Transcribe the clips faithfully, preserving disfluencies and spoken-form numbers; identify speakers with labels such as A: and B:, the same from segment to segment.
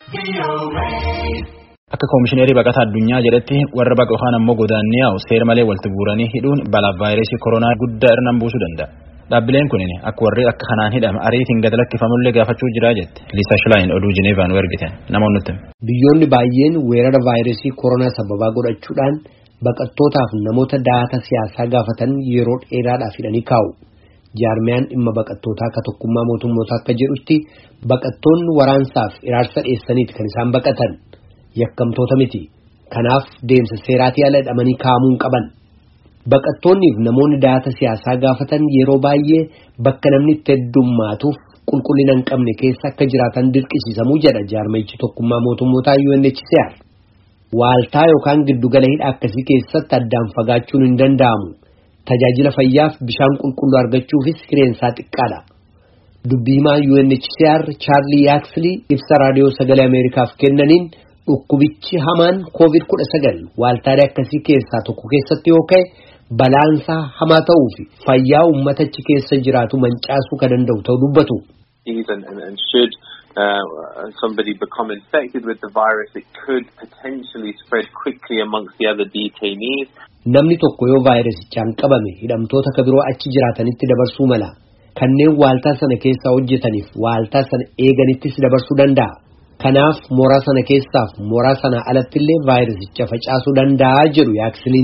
A: Akka Koomishineerii Baqataa Addunyaa jedhetti warra baqa yookaan ammoo godaannee yaa'u seera malee walitti buuranii hidhuun balaa vaayirasii koronaa guddaa irraan buusuu danda'a. Dhaabbileen kunin akka warri akka kanaan hidhama ariitiin gad lakkifamullee gaafachuu jira jette. Liisa Shilaayin oduu Jineevaan ergite namoonni nutti.
B: Biyyoonni baay'een weerara vaayirasii koronaa sababaa godhachuudhaan baqattootaaf namoota da'ata siyaasaa gaafatan yeroo dheeraadhaaf hidhanii kaa'u. Jaarmiyaan dhimma baqattootaa akka tokkummaa mootummootaa akka jedhutti baqattoonni waraansaaf iraarsa dheessaniiti kan isaan baqatan. Yakkamtoota miti. Kanaaf deemsa seeraatii ala hidhamanii kaa'amuu hin qaban. Baqattoonniif namoonni da'ata siyaasaa gaafatan yeroo baay'ee bakka namni itti heddummaatuuf qulqullina hin qabne keessa akka jiraatan dirqisiisamuu jedha jaarmiyichi tokkummaa mootummootaa U N H C R. Waaltaa yookaan giddugala hidhaa akkasii keessatti addaan fagaachuun hin danda'amu. Tajaajila fayyaaf bishaan qulqulluu argachuufis hireensaa xiqqaadha. Dubbiimaa U N H C R Charlie Yaxley ibsa raadiyoo sagalee Ameerikaaf kennaniin dhukkubichi hamaan COVID kudha sagal waaltaalee akkasii keessaa tokko keessatti yoo ka'e balaansaa hamaa ta'uu fi fayyaa uummatachi keessa jiraatu mancaasuu kan danda'u ta'uu dubbatu.
C: Even and should uh, somebody become infected with the virus, it could potentially spread quickly amongst the other detainees.
B: Namni tokko yoo vaayirasichaan qabame hidhamtoota kan biroo achi jiraatanitti dabarsuu mala. Kanneen waaltaa sana keessa hojjetaniif waaltaa sana eeganittis dabarsuu danda'a. Kanaaf mooraa sana keessaaf mooraa sana alattillee vaayirasicha facaasuu danda'a jedhu Yaxliin.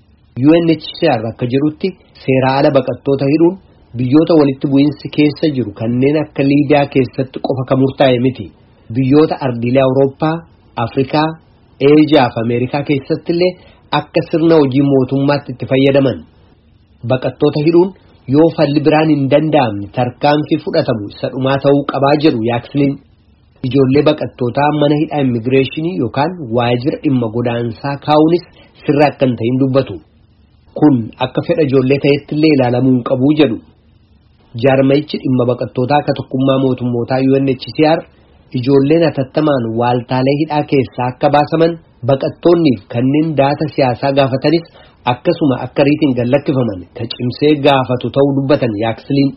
B: U N H C R akka jedhutti seera ala baqattoota hidhuun biyyoota walitti bu'iinsi keessa jiru kanneen akka Liibiyaa keessatti qofa kan murtaa'e miti. Biyyoota ardiilee Awurooppaa, Afrikaa, Eejiyaa fi Ameerikaa keessattillee akka sirna hojii mootummaatti itti fayyadaman. Baqattoota hidhuun yoo falli biraan hin danda'amne tarkaanfii fudhatamu isa dhumaa ta'uu qabaa jedhu Yaxliin. Ijoollee baqattootaa mana hidhaa immigireeshinii yookaan waajjira dhimma godaansaa kaa'uunis sirra akka hin ta'in dubbatu. Kun akka fedha ijoollee ta'ettillee ilaalamuu hin qabu jedhu. Jaarmayichi dhimma baqattootaa akka tokkummaa mootummootaa U N H C R ijoolleen hatattamaan waaltaalee hidhaa keessaa akka baasaman baqattoonniif kanneen da'ata siyaasaa gaafatanis akkasuma akka ariitiin gad lakkifaman ka cimsee gaafatu ta'uu dubbatan Yaxliin.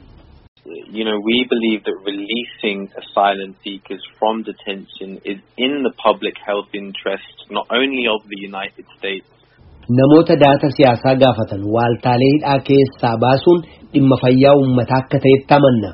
C: You know, we believe that releasing asylum seekers from detention is in the public health interest, not only of the United States.
B: Namoota da'ata siyaasaa gaafatan waaltaalee hidhaa keessaa baasuun dhimma fayyaa uummataa akka ta'etti amanna.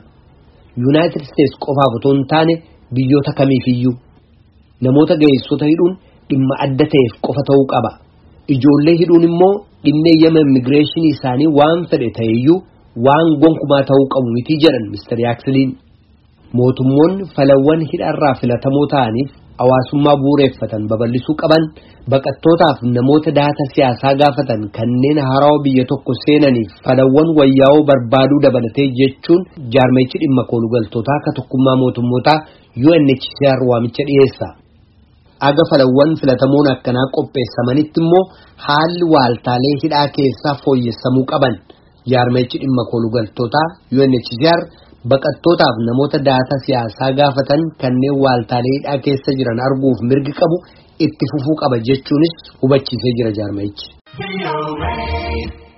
B: United States qofaaf otoo hin taane biyyoota kamiifiyyuu. Namoota ga'eessota hidhuun dhimma adda ta'eef qofa ta'uu qaba. Ijoollee hidhuun immoo dhimma eeyyama immigireeshinii isaanii waan fedhe ta'eyyuu waan gonkumaa ta'uu qabu miti jedhan Mister Yaxliin. Mootummoonni falawwan hidharraa filatamoo ta'aniif hawaasummaa bu'uureffatan babal'isuu qaban baqattootaaf namoota da'ata siyaasaa gaafatan kanneen haarawaa biyya tokko seenaniif falawwan wayyaa'oo barbaaduu dabalatee jechuun jaarmayichi dhimma koolugaltootaa akka tokkummaa mootummootaa U N H C R waamicha dhiyeessa. Aga falawwan filatamoon akkanaa qopheessamanitti immoo haalli waaltaalee hidhaa keessaa fooyyessamuu qaban. Jaarmayichi dhimma koolugaltootaa U N H C R baqattootaaf namoota da'ata siyaasaa gaafatan kanneen waaltaalee hidhaa keessa jiran arguuf mirgi qabu itti fufuu qaba jechuunis hubachiisee jira jaarmayichi.